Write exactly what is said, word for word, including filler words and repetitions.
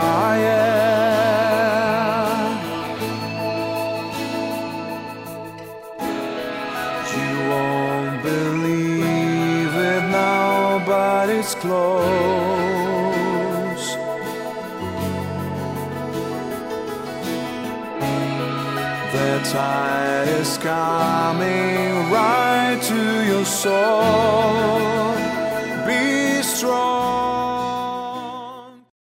fire. You won't believe it now, but it's close. The tide is coming right to your soul. Be strong.